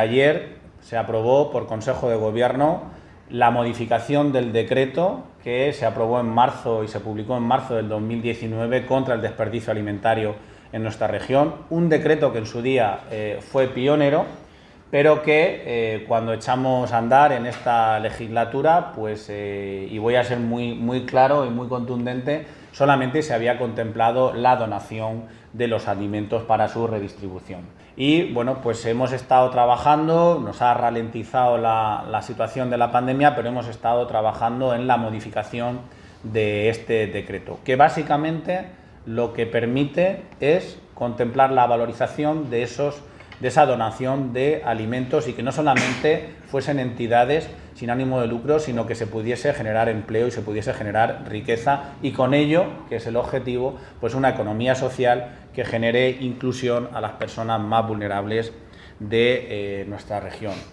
Ayer se aprobó por Consejo de Gobierno la modificación del decreto que se aprobó en marzo y se publicó en marzo del 2019 contra el desperdicio alimentario en nuestra región. Un decreto que en su día fue pionero, pero que cuando echamos a andar en esta legislatura, pues, y voy a ser muy claro y muy contundente, solamente se había contemplado la donación de los alimentos para su redistribución. Y bueno, pues hemos estado trabajando, nos ha ralentizado la situación de la pandemia, pero hemos estado trabajando en la modificación de este decreto, que básicamente lo que permite es contemplar la valorización de esa donación de alimentos y que no solamente fuesen entidades sin ánimo de lucro, sino que se pudiese generar empleo y se pudiese generar riqueza y con ello, que es el objetivo, pues una economía social que genere inclusión a las personas más vulnerables de nuestra región.